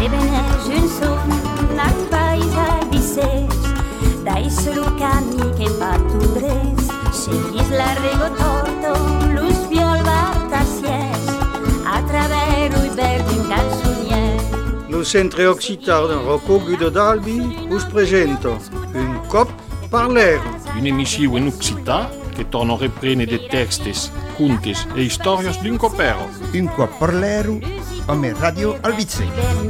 Se venești în son, nac paisa bises, dai solucani che patudres, seguis largo torto, luz violva tassies, a travers i verdi in calzonier. Lo Centre Occitan Rocco Guido d'Albi us presento Un cop parlero. Un'emissione in Occitan che torna a riprendere dei testi, contes e storie d'un copero. Un cop parlero come Radio Albize.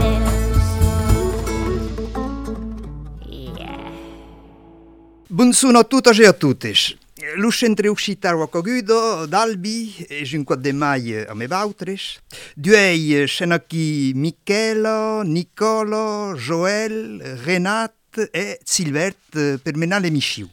Buongiorno a tutti e a tutti. Lo Centre Occitan Rocco Guido d'Albi e 5 maio a me vautres. Due sono qui Michela, Nicolo, Joël, Renat e Silvert per menare l'emissione.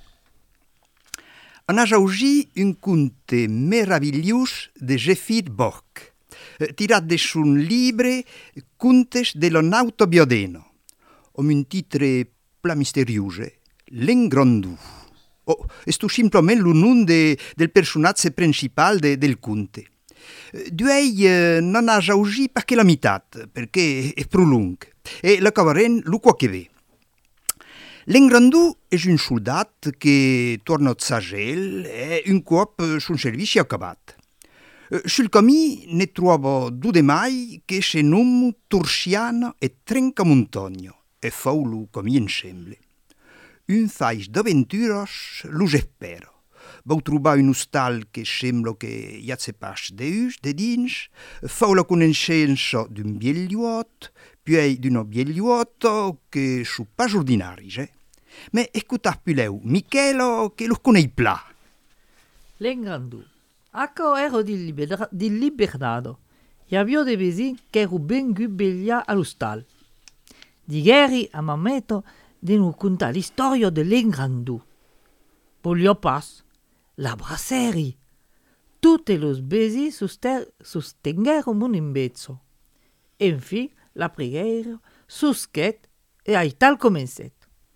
On a aujourd'hui un conte meravigliós de Jefid Borch, tirat de son libre Contes dello nauto biodeno, amb un titre pla misteriose, L'Engrandou. Esto simplement lo nom del personatge principal del conte. Duei non ha aujourd'hui perché la mitat, perché è più lungo, e la cavarem lo qua che ve. L'Engrandou è un soldat che torna a Sagel e un cop son servizio acabat. Sul cammino ne trova due mai che si nommano Torsiano e Trencamontagno e fanno come insieme. Un fais d'avventuras los espero. Vau trobar un hostal che sembla che ja se pas de dins, fau la conoscenza d'un biegliuot, puis d'una biegliuota che su pas ordinaris, Ma écoutez pileu, Michelo che lo connais pla. L'Engrandou. Acco ero di Libernado. E avio de vesin che ero ben gubeglia all'ostal. Di ieri a mameto de nu conta l'istoria dell'Engrandou. Voglio pas. La brasserie. Tutte los besi sostengerono in bezzo. Infine, la preghiera, suschet e ai tal comencet.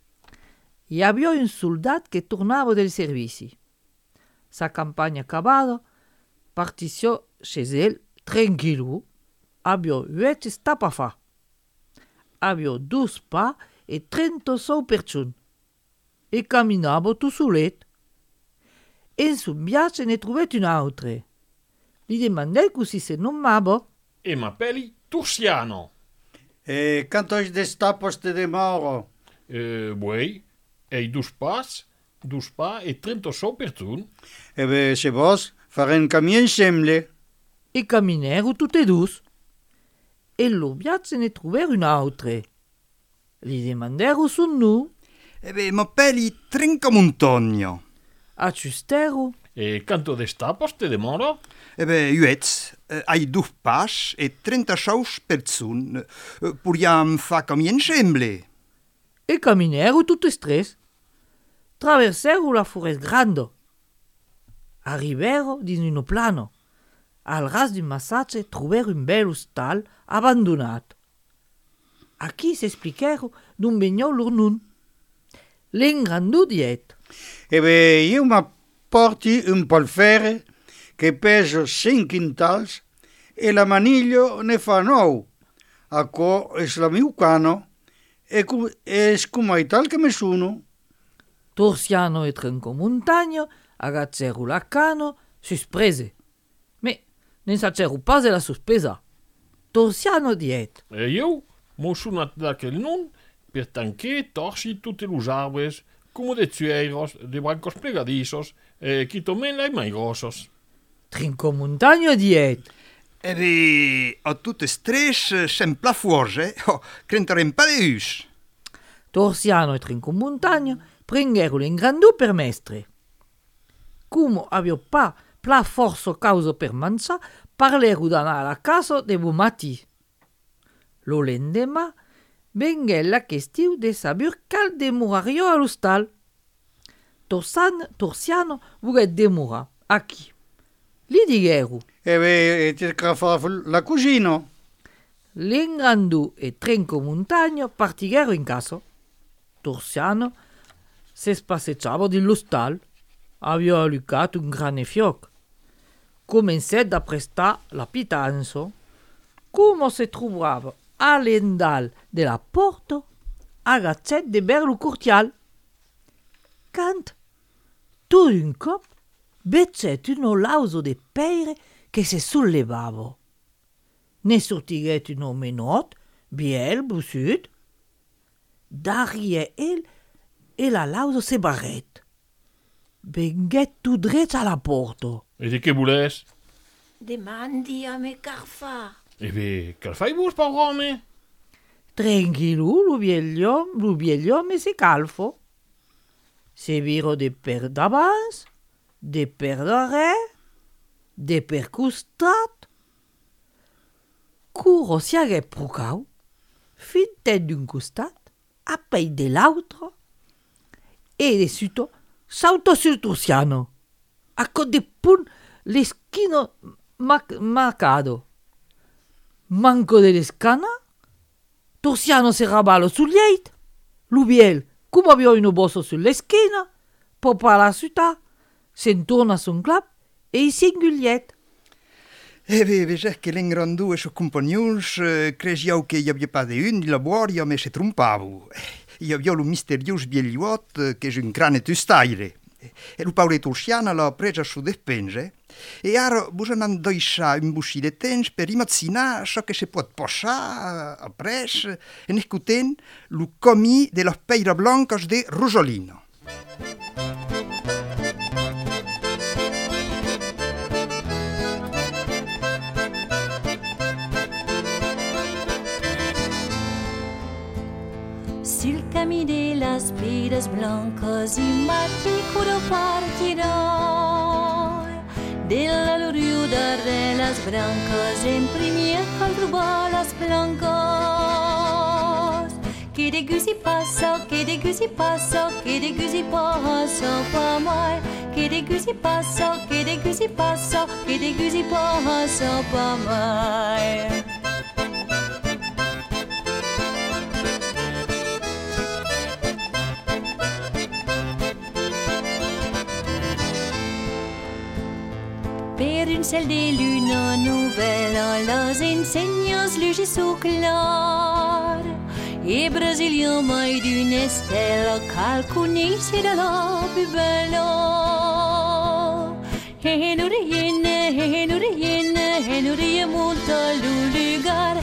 E avio un soldat che tornava del servizi. Sa campagna acabada, partició chez el tranquillo, avio 8 stap a fa. Avio 2 pas e 36 perciun. E camminavo tu solet. In sul viaggio ne trovet un altre. Gli demandai così se nommava. E m'appelli Torsiano. E quantos destapos te demoro? Buoi, e 2 pas e 36 persoane. E beh, se vos farem cammin insieme. E camminero tutte e due. E lo viaggio ne trovero un altre. Gli demandero su nu. E beh, m'appelli Trencamontagno. Accustero. E quanto destapos te demoro? E beh, uets, hai 2 pas e 36 persone. Puriam fa come insieme. E camminero tutte e 3. Traversero la foresta grande. Arrivero di un plano. Al ras d'un massacre trovero un bel hostal abbandonato. A chi si esplichero d'un begnò lor nun. L'Engrandou diet. E beh, io mi porti un polfere che pesa 5 quintals e la maniglia ne fa 9. Acco è la mio cano e come tal che mi sono. Torsiano e Trencamontagno agazzero la cano susprese. Me ne sacero pas la sospesa. Torsiano diet. E io mo sono da quel non per tanche torsi tutti los arbres, come de tueiros, de brancos plegadizos, e chi tomen lai mai grossos. Trencamontagno diet. E beh, a tutte e 3 sempre fuori, crenterem pas de us. Torsiano e Trencamontagno prendero l'Engrandou per mestre. Come avio pas pla forza causa per mangiare, parlero d'anar alla casa de Bumati. Lo lendemain, vengué la question de saber cal demorario all'hostal. Torsiano voulait demorar. A chi? Li diguero. E beh, ti fa la cucina. L'Engrandou e Trencamontagno partigero in casa. Torsiano se spasseggiava dell'hostal. Aveva allucato un grande fioc. Comencé a prestare la pitanza. Come si trovava a l'endal de la porta agachèt de ber lo cortial. Quand, tot d'un cop, vetzèt un olauso de peire que se sollevava. Ne sortiguèt un omenot, biel, bussut. Darrière el, e l'alauso se barrèt. Venguèt tot dret a la porta. E de què volés? Demandi a me carfà. E bé, que el fai vos, pau home? Tranquillo, lo viegliom se calfo. Se viro de per d'abans, de per darrere, de per costat. Curo si hagué procau, fintet d'un costat, apei de l'altre, e de suto salto sul Turciano, a co de punt l'esquino marcado. Manco de l'escana, Turciano se rabalo sul leit, l'ubiel, come aveva un bosso sull'eschina, poppa la città, s'entorna son clap e i singuliet. E bé, vegèc que l'engrandou e sos compagnons cregiau que hi havia pas d'un di laboria, me se trompavo. Hi havia lo misteriós viegliuot que és un crane tustaire. E lo paure Turciana l'ha presa a su despense. E ara vos an deixar un busci de temps per imagzinar çò que se pot posar après en escutent lo comí de las peira blancas de Rosolino. Sul camí de las piedras blancas y matricolo partirá de la loriuda de las brancas en primer calruba las blancas que de gusi passa, que de gusi passa, que de gusi passa pa mai, que de gusi passa, que de gusi passa, que de gusi passa pa mai. Per un ciel de lune nouvelle, les ensenyes lugis au clar. Et Brésilien mai d'une stella cal conèixer de la plus belle. Henurien monta lo lugar.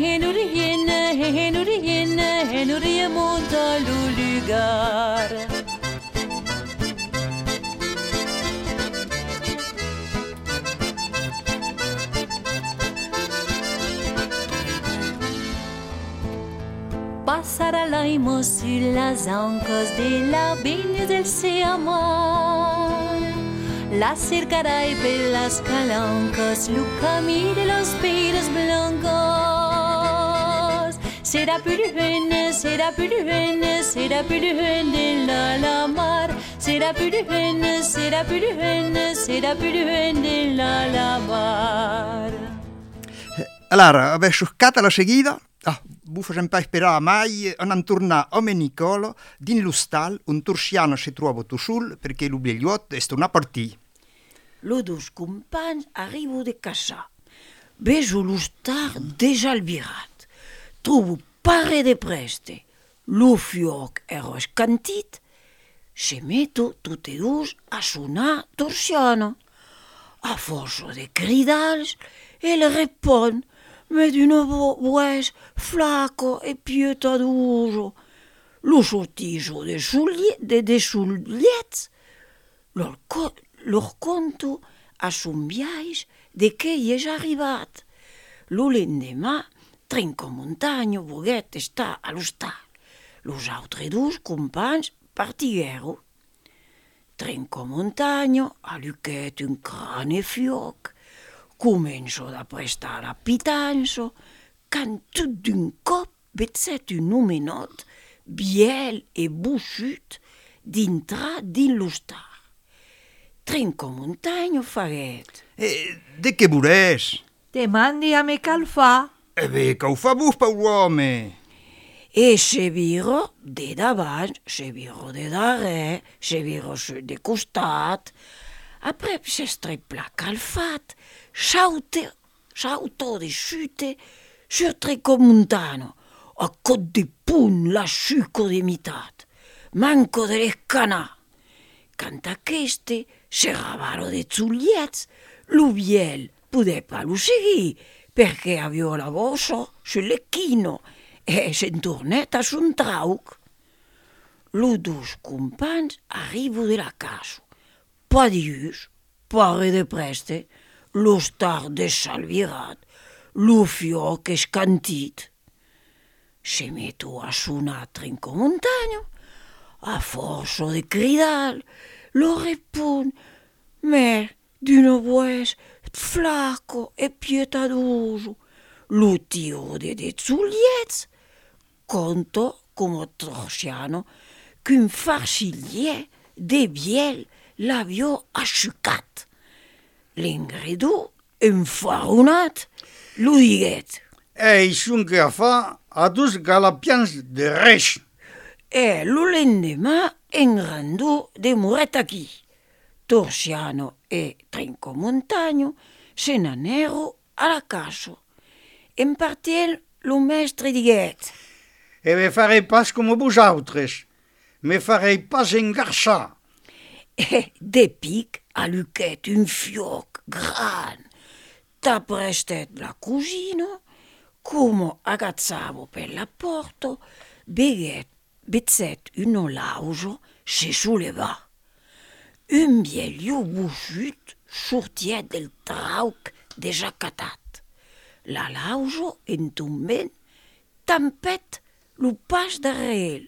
Henurien monta lo lugar. Passarà l'aimo sur las ancas de la bene del Seamar. La cercarai per las calancas, lo camí de las piedras blancas. Serà più lune, serà più lune, serà più lune la mar. Serà più lune, serà più lune, serà più lune la mar. Allora, avè sciuccata la seguida? Bu facem pas esperar mai, an tornar a Menicolo, din lo stal, un Turciano se trova tu sul, perché lo viegliot è tornat a partì. Los dos companys arribo de casa. Vejo lo star deja albirat. Trobo pare de preste. Lo fioc ero escantit. Se meto tutte dos a sonar Turciano. A força de cridals, el repon, mais d'une voix flaco e pietoso. Lo sortijo de Juliet, lor conto a son viatge de que hi és arribat. Lo lendemà, trenco muntanya volguet estar a l'hostal. Los altres dos companys partiguero. Trenco muntanya, alluquet un crane fioc. Començo a prestar la pitança, quand tot d'un cop vetzèt un homenot, biel e bussut, dintra din l'hostal. Trenco muntanya faguet. De què vorés? Demandi a me calfà. Bé, que ho fa vos, Pau home. E se viro de davant, se viro de darrere, se viro de costat. Après s'estrepla calfat, chauto de chute sur Trincomontano, a cot de punt la suco de mitat, manco de les canà. Cant aqueste serravaro de zuliets, l'ubiel poder pas lo seguir, perché avio la vossa sull'ecchino e se'n tornet a son trauc. Los dos compans arrivo de la casa, pa dius, pare de preste, lo star desalvirat, lo fioc escantit. Se meto a sonar Trincomontano, a força de cridar, lo repon, mer d'una voix flaco e pietadoso, lo tiro de zuliets, conto come Torsiano qu'un farcilier de biel l'avió assucat. L'ingredient enfaronat lo diguet. Ei son que a fa a dos galapians de res. E lo lendemà engrandò de moret aquí. Torsiano e Trincomontano se n'anero a la casa. En partiel lo mestre diguet. E me farei pas com vosaltres, me farei pas engarçar. E de pic a Luquet un fioc gran. T'aprestet la cugina, come agazzavo per la porta, bezzet un lauso se solleva. Un bielio bussut sortiet del trauc desacatat. La lauso entombent, tampet lo pas darrere.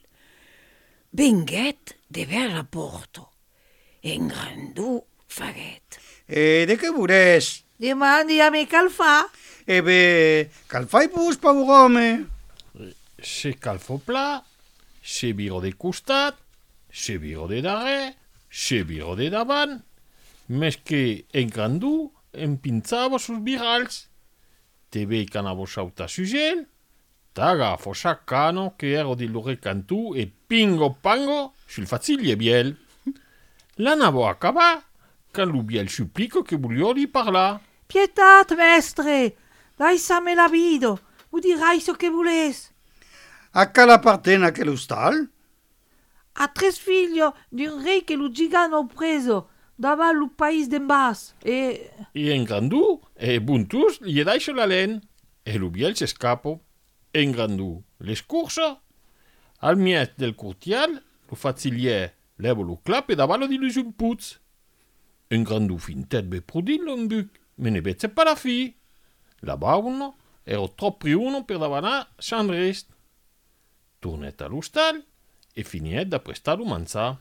Venguet de ver la porta. Engrandó faguet. E de què veuràs? Demandi a mi cal fa. E bé, cal fai-vos, pauvre home? Se calfo pla, se viro de costat, se viro de darrere, se viro de davant, mes que engrandú empinzava sus virals. Te vei canavo sauta sugel, t'agafo saccano che ero di lo recantù e pingo pango sul fazilie biel. L'anavo a acabar, quand l'ubiel supplico che voglio li parlar. Pietat, mestre, laissame la vido, u dirai so che voles. A cal appartén aquel hostal? A tres figlio d'un rei che lo gigano preso davant lo país d'en bas e... E engrandú, e buntus, gli daixo la len, e l'ubiel s'escapo. Engrandú l'escursa, al miet del curtial, lo fazzilier levo lo clap e davallo di lui un puz. Engrandú fintet be prudillo un buc, me ne bezze pa la fi. La bauno ero trop priuno per davanà Sandrest. Tornet all'ostal e finiet da prestar lo manzà.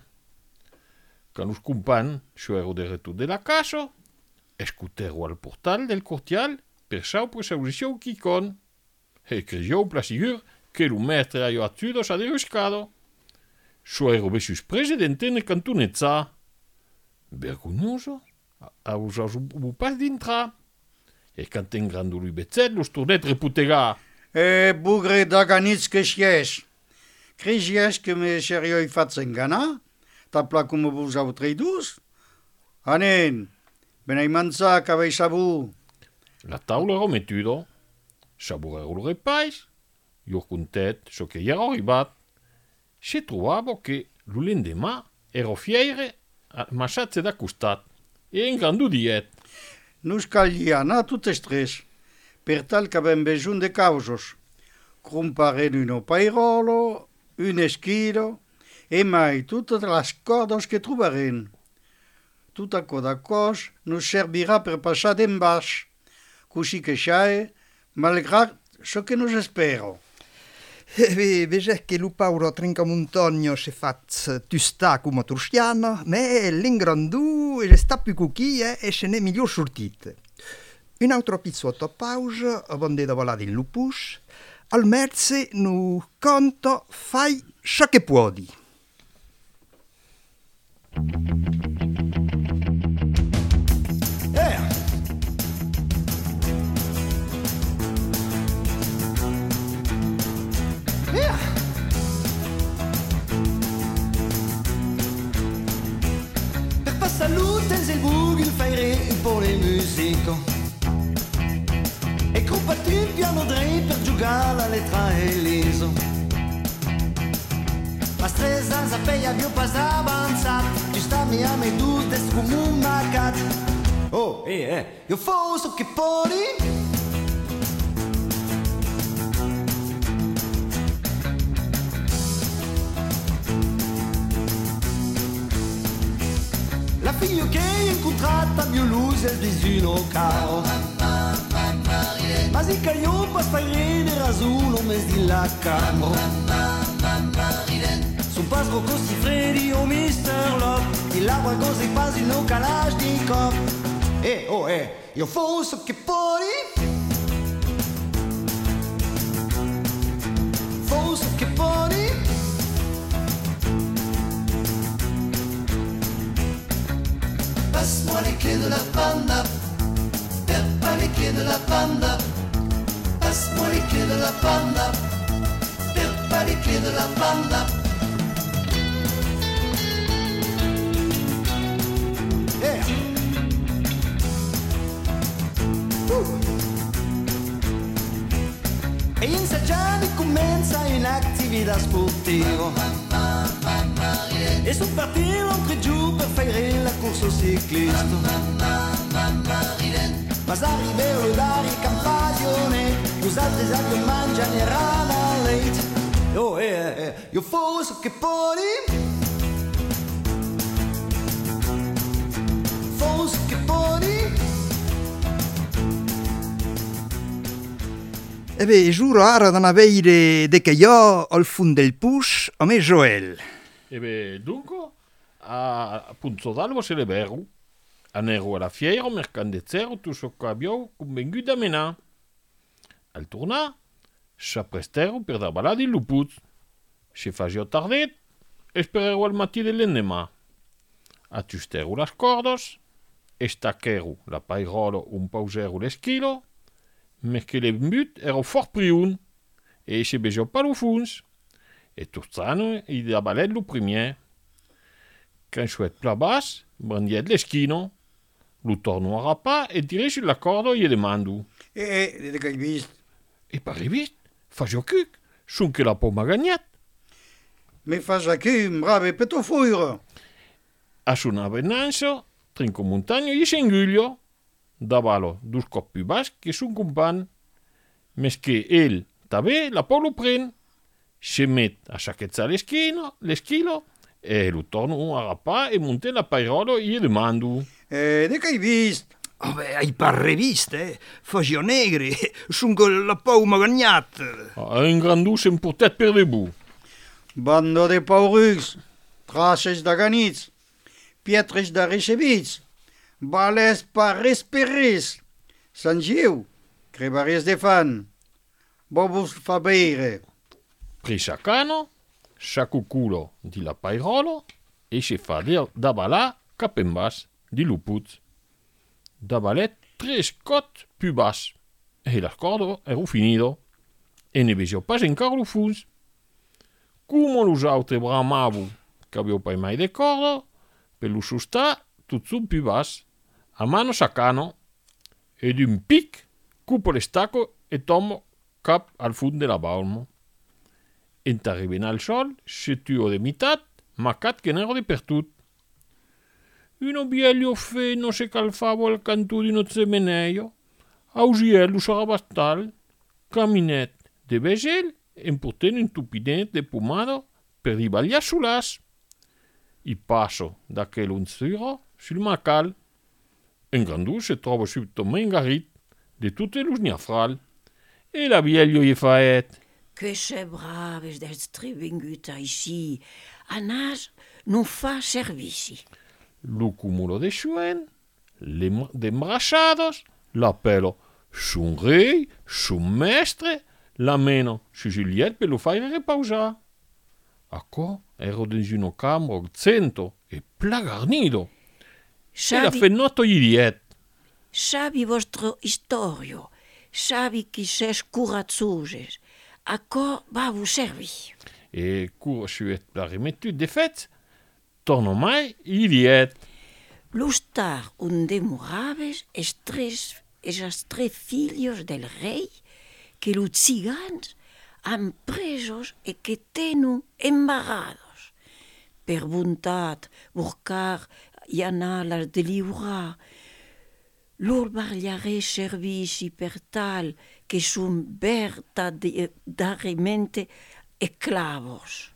Quand los compan suero de retur de la casa, escutero al portal del curtial per sau presaulició quicon. E creyó plasigur que lo mestre aio attudo s'ha deruscado. Suero besus presidente ne cantunezza. Vergognoso, a usar un pas d'intrar. E quand engrando lui betzet, los tornet reputega. E bugre d'aganits que xies. Cregies que me serioi fats enganar? Tapla com vosaltres dos? Anen, benai manzà que aveis sabut. La taula era metudo. Saborero lo repais. Io contet so che era arribat. Se trovavo che lo lendemà ero fiere a masatze da costat e engrandù diet. Nus cagliana totes tres, per tal que avem besoin de causos. Comparem un pairolo, un esquilo, e mai totes les cordes que trobarem. Tot aquò de cos nos servirà per passar d'en baix, così que xae, malgrat so que nos espero. Veges che lo pauro Trincomontano si fa tustà come Torsiano, ma l'ingrandù sta più cucchia e se n'è miglior sortita. Un altro pizzotto a pausa, avonde da volare in lupus, al merce nu conto fai ciò che puoi. Salute il bug, il faire pour les musiques. E compati il piano dre per jugar la letra Eliso. Als 3 anys a pell havia pas avançat, tu stavi a me dutes com un macat. Oh, io fosse che poi la figlia che hai incontrato a mio luce il vicino caro. Ma si caiò per fare di rasuno mes di la camera. Son pas così freddi o Mr. Love, il l'acqua così quasi no calage di cop. Io fosse che poi fosse che poi passe-moi les clés de la panda, perds pas les clés de la panda. Passe-moi les clés de la panda, perds pas les clés de la panda. E insaggiare comincia in attività sportiva. E sono partito un 3 giorni per fare la corsa ciclista. Ma arrivero d'aria campagne, gli altri sanno mangiano e rana late. Io forse che poi forse che poi Eh bien, giuro ara d'en avere de che io al fund del push a me Joel. Dunque, a Punzo d'Albo se le vero. Anero alla fiera, mercandezzero, tutto ciò che abbiamo convenuto da menà. Al tornare, ci apprestero per dar balada in Lupuz. Si faceva tardet e sperero al mattino dell'endemà. Attustero las cordos, e stacchero la pairolo un pausero l'eschilo, ma che le but ero fort priun, e si beso pas lo funs, e turzano i da ballet lo premier. Quand chouette pla bas, brandiet l'eschino, lo torno a rapa e dirige sulla corda e demando. De che hai visto? E pas rivist, faccio cuc, son che la poma gagnat. Me fas aquí un brave peto fuiro. A suonava innanzi, trinco montagno e senguglio, davalo dus cop più bas che son compan, mes che el, tabè, la po lo pren, se met a sacchezzare l'eschilo, e lo torno a rapà e monte la pairolo e gli demando. De che hai visto? Oh, beh, hai pas reviste, faccio negri, son che la pauma gagnat. Un grandù s'importet per debù. Bando de paurus, traces da ganits, pietres da recebits, bales par resperis, sangiu, crebaris de fan, bobus fabeire. Prisacano, sacuculo di la pairolo e si fa da balà cap en bas di luput. Da ballet 3 scot più bas e l'accordo ero finito e ne vegevo pas encara lo funs. Come los autres bramavu che avevo pas mai de cordo, per lo sustà tutto su più bas, a mano sacano, e d'un pic cupo l'estacco e tomo cap al fund della balmo. Entarribena al sol, se tuo de mitat, ma cat che nero de per tut. Uno biello fe no se calfavo al canto di uno zemeneio, ausiello sarà bastal, caminet de begel, e porteno un tupinet de pomado per ribagliare sull'as. I passo da che l'unzuro sul macal. En grandù se trova subito mengarit de tutte los niafral. E la biello gli faet. Que c'est braves d'être vengut ici. A nas non fa servici. Lo cumulo de chuen, de embrachados, l'appello son rei, son mestre, la meno su Juliette per lo fare repausar. Acco ero dins uno camro cento e plagarnido. E la fenotto gli diet. Sabi vostro istorio, sabi chi ses curazzoses, acco va vous servir. E cur suet la remettu de fet, torno mai gli diet. Lustar un demoraves esas 3 filhos del rei que los cigans han presos e que tenen embarrados. Per bontat, buscar i anar-les de lliurar, lor barriaré servici per tal que són verdaderamente esclavos.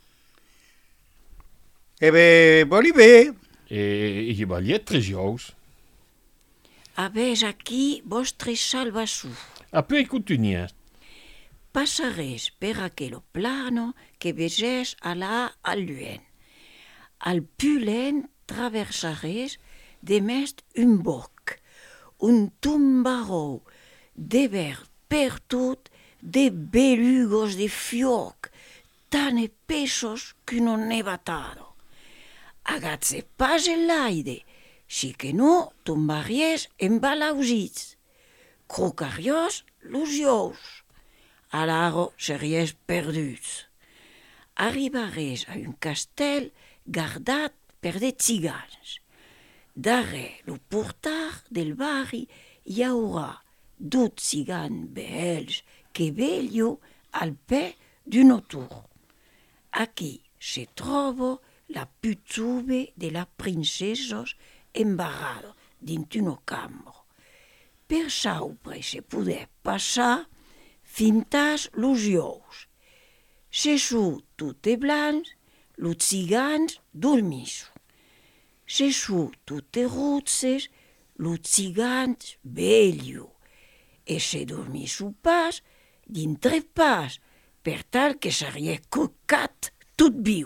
Voli bé, E je ballet 3 jous. Habeix aquí vostre salvació. A peu continuer. Passareis per aquell plano que vegés allà al lluent. Al pulent traversareis de mest un boc, un tombaró de verd per tot, de belugos de fioc, tan espessos que no n'he batado. Agatse pas en l'aire, si que no tombaries embalausits. Crocariós los ous. Alaro series perduts. Arribares a un castell guardat per de cigans. Darrere lo portar del barri hi haurà 2 cigans bells que veglio al peu d'un tour. Aquí se troba la putube de las princesos embarrado dins un cambro. Per saupre se poder passar fintas los ous. Se su tutte blancs, los cigans dormisso. Se su tutte rutzes, los cigans veglio. E se dormisso pas, dintre pas, per tal que s'arie cocat tot vius.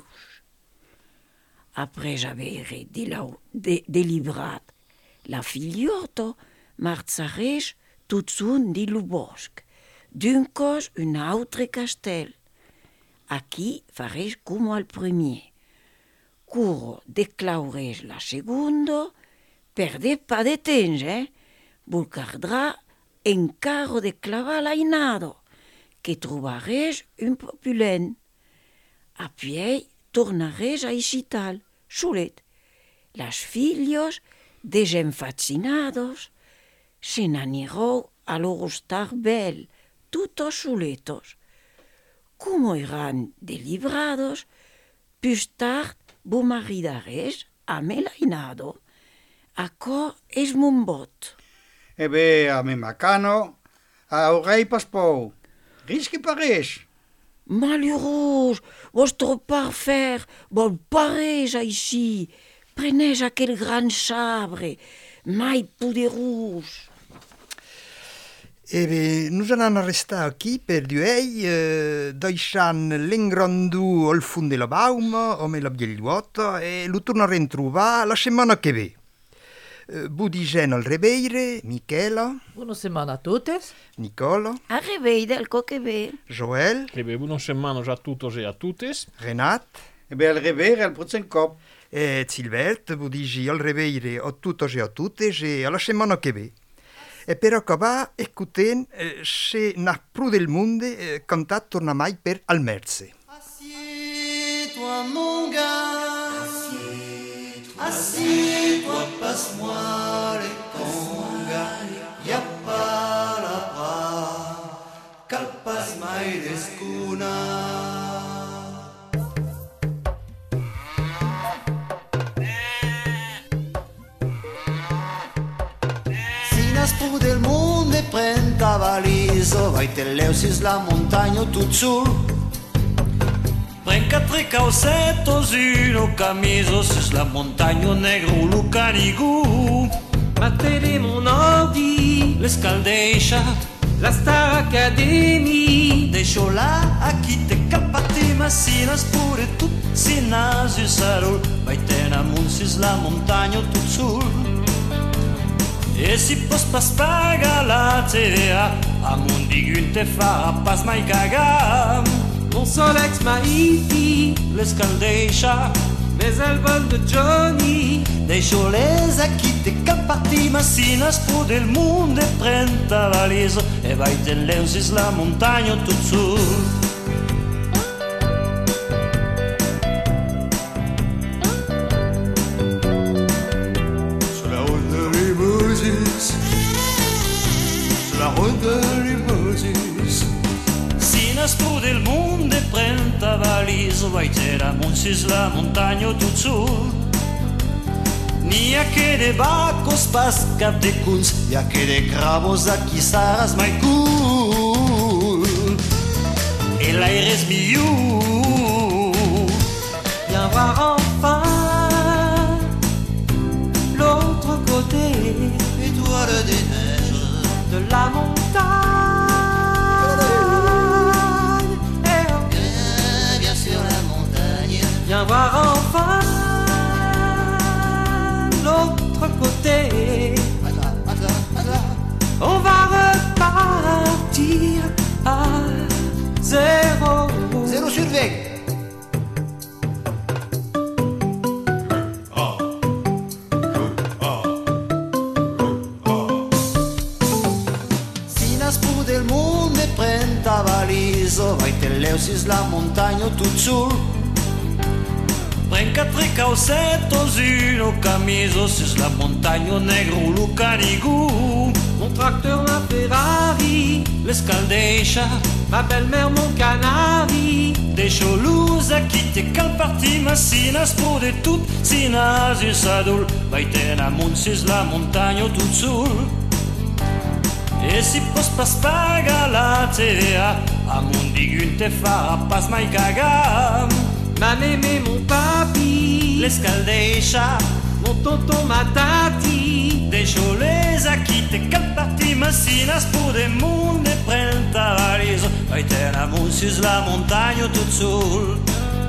Après haver delibrat la figliotto, marxareis tots un di lo bosc, d'un cos un altre castell. Aquí fareis com al primer. Curo declaureis la segondo, perdez pas de temps, Vos caldrà encara declarar l'ainado, que trobareis un populent. Apiei tornareis a Icital, solet. Las fillos, desenfacinados, se n'anirò a loro star bel, tutos soletos. Como eran delibrados, plus tard vos maridareis amb el ainado. Acò és mon vot. a mi macano, aurei pas por. Risque pareix. Malheureux, vostre parfer vol pareix així. Prenez aquel gran sabre, mai poderós. Nous allons rester aquí per duei, deixant l'engrandú al fond de la bauma, o me la bielluota, e lo tornarem a trobar la setmana che ve. Budigent al reveire, Michela, Buona setmana a totes. Nicola, A revei del que ve. Joel, E buona setmana a tutos e a tutes. Renat, Al revere al prochain cop. e Silvert, budigi al reveire a tutos e a tutes e alla setmana che ve. E per acabar, écoutent se n'a pru del monde cantat torna mai per Almerse. Assieds-toi, mon gars. Assieds-toi, passe-moi les congas. Y'a pas la bras, cal pas mai d'escuna. Nascut del món de prenta valiso, vai te leusis la montagna tot sul. Pren 4 causetos y uno camiso, sis la montagna negro lo canigù. Mattere mon ordi, L'escaldeixa, la Star Academy. deixo là, aquí te capati, ma si naspure tut, si nasi sarul, vai te namunt sis la montagna tot sul. E si pos pas paga la TVA, amunt digun te fa pas mai cagar. Mon Solex Mahiti, L'escaldeixa, mais el vol de Johnny. deixo-les aquí te capati, ma si naspru del món de prenta valisa, e vai te leusis la montagna tot sul. Sur la route de Limousis, sur la route de Limousis, naspru del mondo e prenta valiso, vai te la munsis la montagna tut sul. Nia che de bacos pasca de kunz, ja che de gravos a qui saras mai cool. Et l'air est mieux. Viens voir enfin l'autre côté, Étoile des neiges, de la montagne. Eh oh. bien sur la montagne. Viens voir enfin l'autre côté. On va repartir à zéro. 0 sur 20. Naspru del mondo e prenta valiso, vai te leusis la montagna tut sul. Pren 4 causettos, uno camiso, sus la montagna negro lucanigu. Mon tracteur, ma Ferrari, L'escaldeixa, ma belle-mère, mon canari. deixo luz aqui te cal parti, mas si naspru de tut, si nasus adul, vai te na munsis la montagna tut sul. E si pos pas paga la TVA, a mundigun te farà pas mai cagar. Ma mémé, mon papi, L'escaldeixa, mon tonton, ma tati. deixo les aqui te cal parti, mas si naspru de monde prenta valiso, vai te na munsis la montagna tut sul.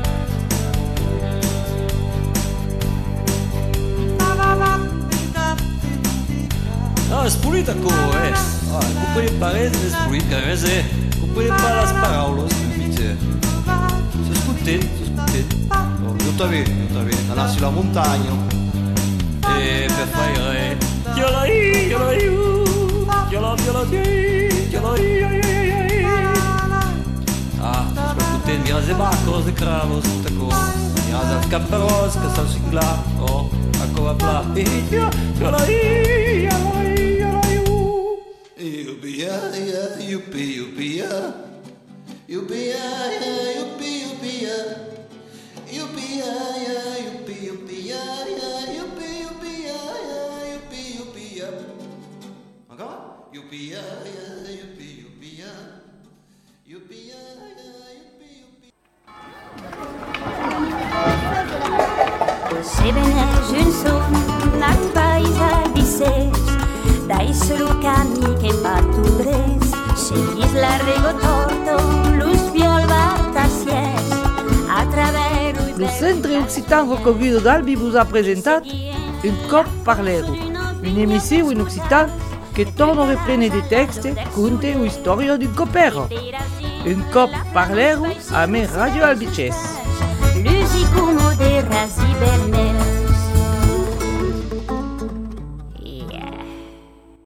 No, è spulita come, cumpri le pareti, è spulita, cumpri le palas paraulos, invece. Sono scontento. Oh, io t'avevo, andassi sulla montagna e per fare sono contento, mi rase bacco, de cravos, tutta cosa. Mi rase al capperos, che sta su là, oh, ecco va là. Sebenes un son nat paisa bises, dais lucani che patudres, seguis largo torto, luz violvartacies, a travers Le Centre Occitan Rocogudo d'Albi vous a presentat Un cop parleru, une émission in occitan que torna a reprendre des textes, conte ou historia d'un copero. Un cop parleru a me Radio Albices. Lusicumo de rasi berne